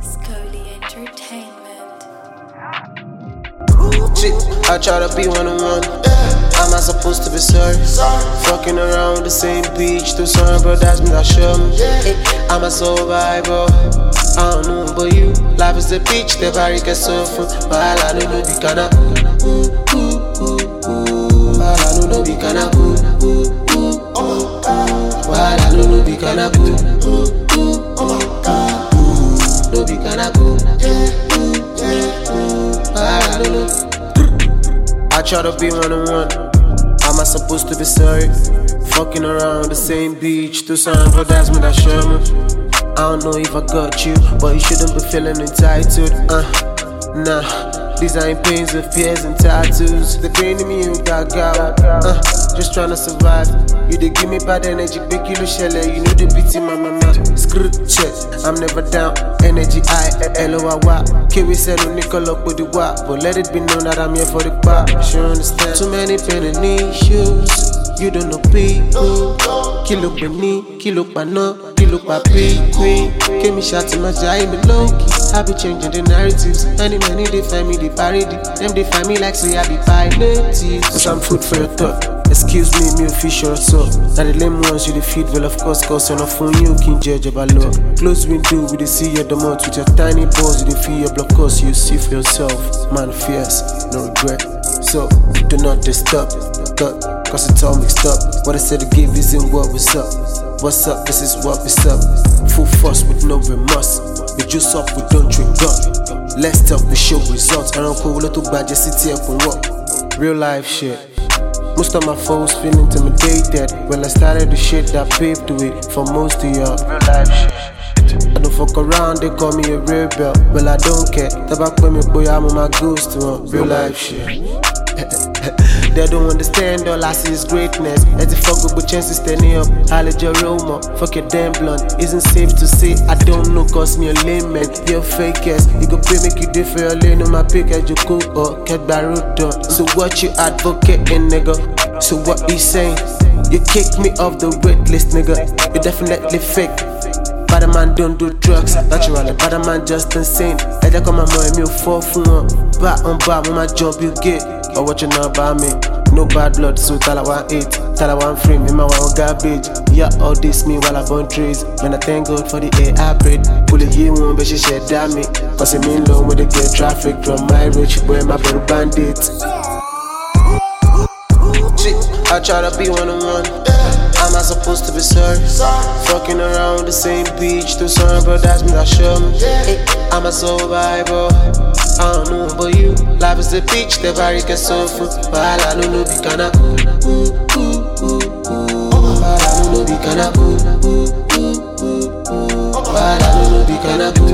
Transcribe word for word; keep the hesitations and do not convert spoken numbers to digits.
Scully Entertainment. Shit, I try to be one on one. Am I supposed to be sorry? Fucking around the same beach to sun, but that's me that show me. I'm a survivor. I don't know about you. Life is the beach, the body gets so full. While I don't know, be kinda. While I don't know, be kinda. While I don't know, be kinda. No be kinda cool. I don't know. I try to be one on one. Am I supposed to be sorry? Fucking around the same beach to sun, but that's me that show me. I don't know if I got you, but you shouldn't be feeling entitled. Uh, nah, these ain't pains of fears and tattoos. The pain in me you got got. Uh, just trying to survive. You dey give me bad energy, big kilo shell. You know the beat in my mama. Screw check, I'm never down. Energy I, L O I Y. K we said no nickel up with the wap, but let it be known that I'm here for the pop. She understand. Too many pain and issues. You don't know people. Kilo penny, kilo pano, kilo papi, queen. Give me shots in my eye, me low key. I be changing the narratives. Many, many, they find me the parody. Them they find me like say I be piloting. Cause I'm food for your thought. Excuse me, me official so. Now the lame ones you the feed, well of course, cause on a phone you can judge about law. Close window, we the see your domot with your tiny balls, you the feel your block, cause you see for yourself. Man fierce, no regret. So, do not disturb. Got, cause it's all mixed up. What I said to give isn't what was up. What's up, this is what is up. Full force with no remorse. We juice up, we don't drink up. Let's talk, we show results. I don't call little bad, just sit here and walk. Real life shit. Most of my foes feel intimidated. When I started the shit that paved the way for most of y'all. Real life shit. I don't fuck around, they call me a rebel. Well, I don't care. Tabak with me, boy, I'm on my ghost to one. Real life shit. They don't understand, all I see is greatness. As the fuck with good chances standing up. I let your Roma, fuck your damn blunt. Isn't safe to say, I don't know, cause me a lame man. You're fake ass, you go pay make you do for your lane on my pick as you cook or get barrel done. So what you advocating, nigga? So what you saying? You kicked me off the wait list, nigga. You definitely fake. Bad man don't do drugs, naturally. Bad man just insane. I just come on more and me fall for one. Back on back, when my jump you get. Or what you know about me? No bad blood, so tell I want eight. Tell I want frame, in my one garbage. Yeah, all this me while I burn trees. Man, I thank God for the air I breathe. Pull it here one, but she said damn me. Cause I mean long with the get traffic from my rich boy, my better bandit. Shit, I try to be one on one. Am I supposed to be sorry? Fucking around the same beach to sun, but that's me that show me. I'm a survivor. I don't know about you. Life is the beach, the body gets so full. While I don't know, be kinda. While I don't know, be kinda. While I don't know, be kinda.